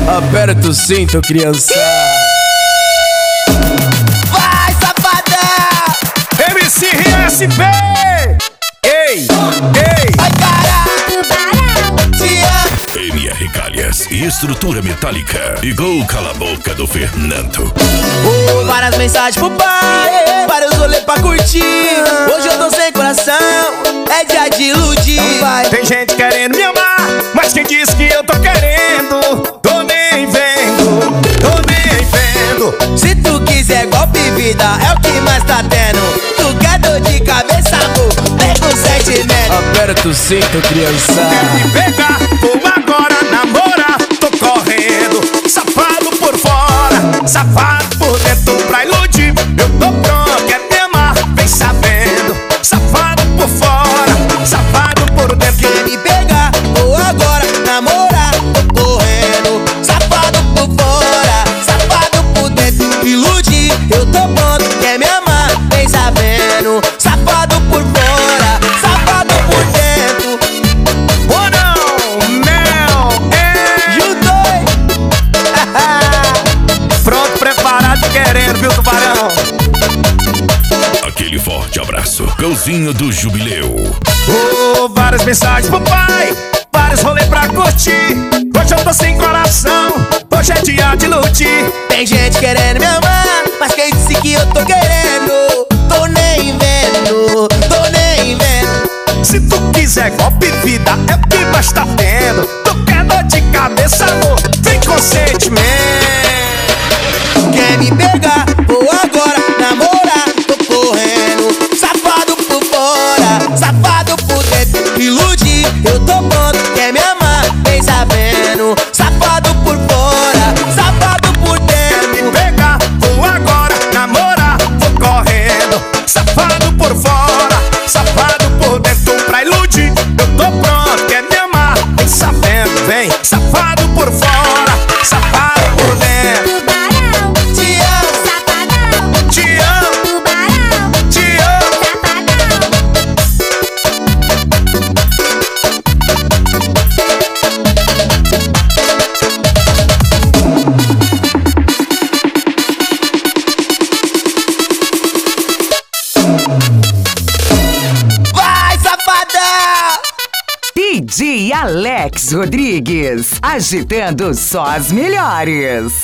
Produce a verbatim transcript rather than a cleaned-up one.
Aperta o cinto, criança. Vai, safadão! M C R S P! Ei, ei! Ai, caralho! Te amo! M R Calhas e estrutura metálica. Igual o cala a boca do Fernando. Oh, várias mensagens pro pai, vários rolês pra curtir. Hoje eu tô sem coração, é dia de iludir. Tem gente querendo me amar, mas quem disse que eu tô querendo? Tô nem vendo, tô nem vendo. Se tu quiser golpe vida, é o que mais tá tendo. Tu quer dor de cabeça, amor, vem com sentimento. Aperta o cinto, criança. Quer me pegar, vou agora namorar. Tô correndo, safado por fora, safado por dentro pra iludir. Eu tô pronto, quer me amar, vem sabendo. Safado por fora, safado por dentro. Quer me pegar, vou agora namorar. Tô correndo, safado por fora, safado por dentro. Iludir, eu tô pronto, quer me amar, vem sabendo. Safado por fora, safado por dentro. Oh não, mel, é. Judoi. Pronto, preparado, querendo, viu, tubarão? Aquele forte abraço. Golzinho do Jubileu. Oh, várias mensagens pro pai, vários rolês pra curtir. Hoje eu tô sem coração, hoje é dia de iludir. Tem gente querendo me amar, mas quem disse que eu tô querendo? Tô nem vendo, tô nem vendo. Se tu quiser golpe vida, é o que mais tá tendo. Tu quer dor de cabeça, amor, vem com sentimento. Quer me pegar, vou agora namorar. Tô correndo, safado por fora, safado por dentro. Iludir, eu tô pronto, quer me amar, vem sabendo. Safado por fora, safado por Quer me dentro. pegar, vou agora namorar. Vou correndo, safado por fora, safado por dentro pra iludir. Eu tô pronto, quer me amar, vem sabendo, vem. Safado por fora, safado por dentro. Tubarão, Te amo, safadão. Te amo, Tubarão, te amo. safadão. vai, safadão! D J Alex Rodrigues, agitando só as melhores.